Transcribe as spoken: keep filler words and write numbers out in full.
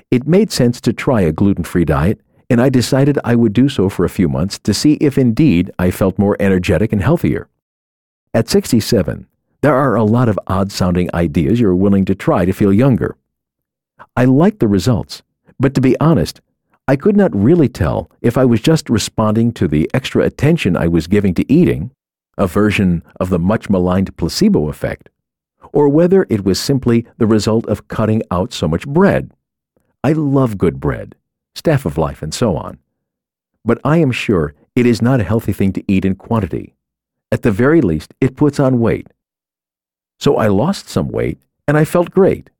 It made sense to try a gluten-free diet, and I decided I would do so for a few months to see if indeed I felt more energetic and healthier. At sixty-seven, there are a lot of odd-sounding ideas you're willing to try to feel younger. I liked the results, but to be honest, I could not really tell if I was just responding to the extra attention I was giving to eating, a version of the much-maligned placebo effect, or whether it was simply the result of cutting out so much bread. I love good bread, Staff of Life, and so on. But I am sure it is not a healthy thing to eat in quantity. At the very least, it puts on weight. So I lost some weight, and I felt great.